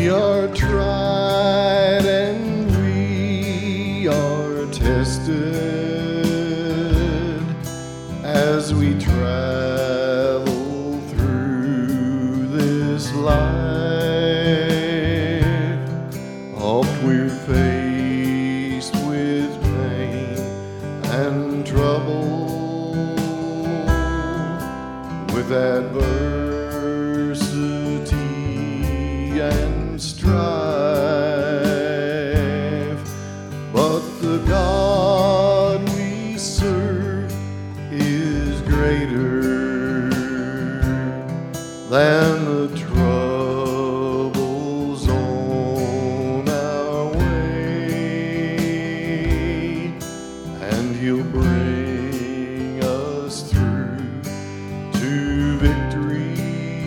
We are tried and we are tested as we travel through this life. Oft we're faced with pain and trouble, with adversity and strife. But the God we serve is greater than the troubles on our way, and He'll bring us through to victory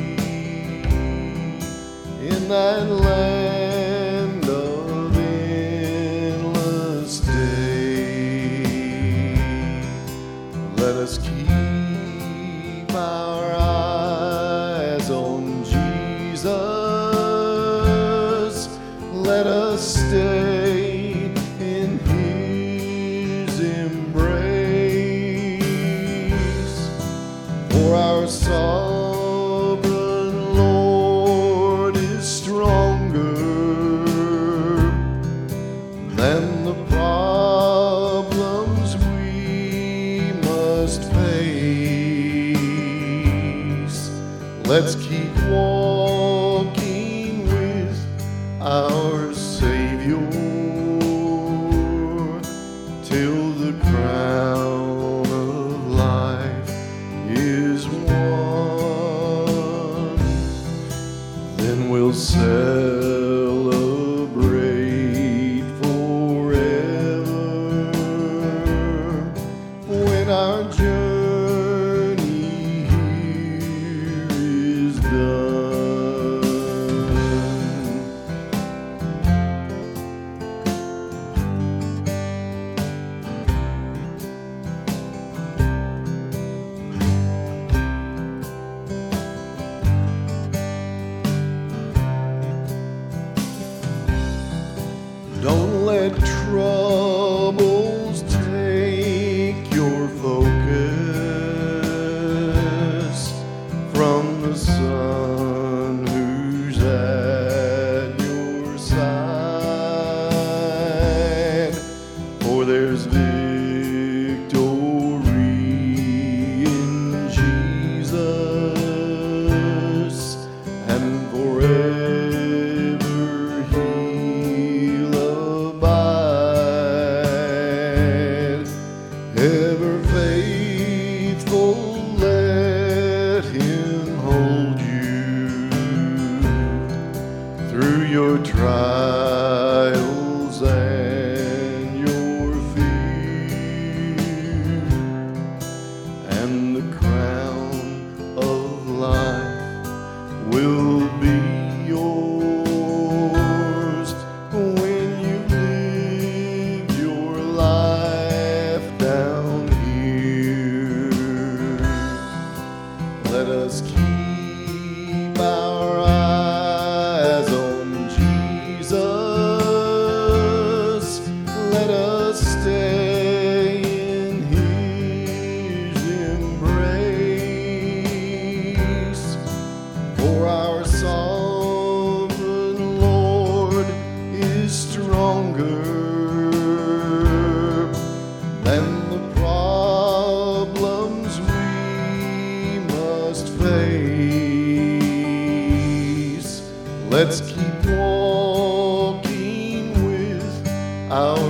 in that land of endless day. Let us keep our eyes on Jesus. Let us stay in His embrace, for our sovereign Lord is stronger than the problems we must face. Let's keep walking with our Savior till the crown of life is won. Then we'll celebrate forever when our journey here is done. Don't let troubles take your focus from the Son who's at your side, for there's victory in Jesus, and forever ever faithful, let Him hold you through your trials and your fear, and the crown of life will be yours when you live your life down here. Let us keep our eyes on Jesus. Let us stay in His embrace, for our sovereign Lord is stronger than the problems we must face. Let's keep walking with our